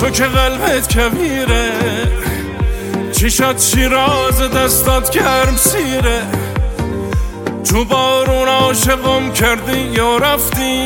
تو که قلبت کبیره، چشات شیراز دستات گرم سیره. تو بارون عاشقم کردی یا رفتی،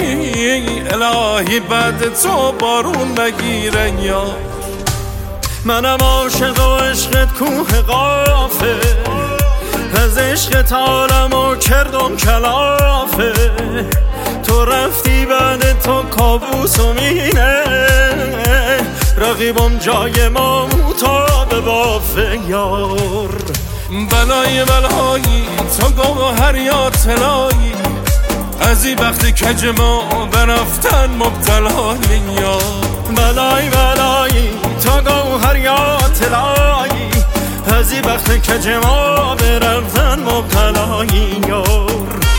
الهی بعد تو بارون نگیره. یا منم عاشق و عشقت کوه قافه، از عشقت عالمو کردم کلافه. تو رفتی بعد تو کابوسم اینه، رقیبم جای ما تا به بافه. یار بلای بلایی تو گوهر یا طلایی، از این وقتی کج ما به رفتن مبتلایی. یا بلای بلایی تو گوهر یا طلایی، از این وقتی کج ما به رفتن مبتلایی. یار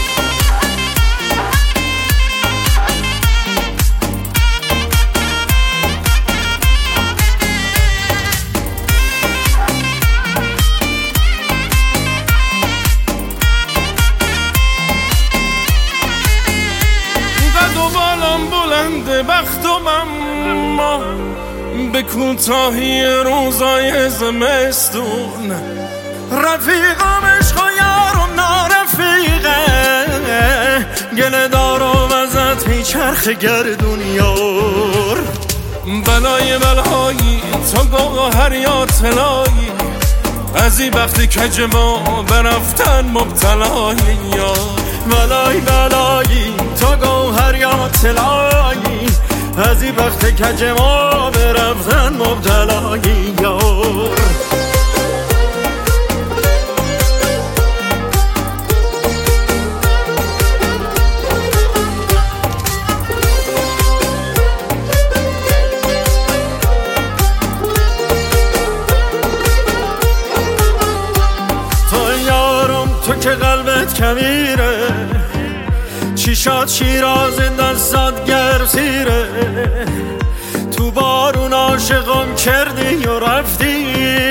بلند بختم اما به کوتاهی روزای زمستون، رفیقم عشق و یارم نارفیقه، گله دارم ازت میچرخ گردون. یار بلای بلایی تو گوهر یا طلایی، از این وقتی کج ما به رفتن مبتلایی. یا بلای بلایی تو گوهر یا طلایی، از این وقت کج ما به رفتن مبتلایی. یار تو یارم تو که قلبت کبیره، چشات شیراز دستات گرم سیره. تو بارون عاشقم کردی و رفتی،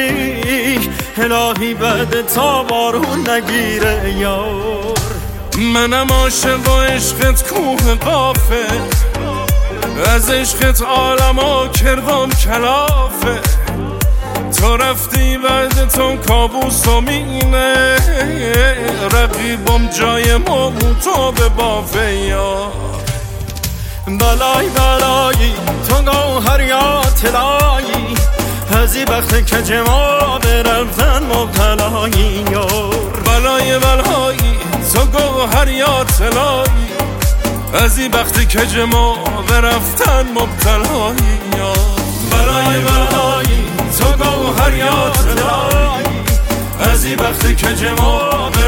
الهی بعد تا بارون نگیره. یار منم عاشق و عشقت کوه قافه، از عشقت عالمو کردم کلافه. تو رفتی بعد تو کابوسم اینه، رقیبم جای ما تو به بافه. یا بلای بلایی تو گوهر یا طلایی، از این وقت کج ما به رفتن مبتلایی. یار بلای بلایی تو گوهر یا طلایی، از این وقت کج ما به رفتن مبتلایی. یا بلای بلایی تو گوهر یا طلایی، از این وقت کج ما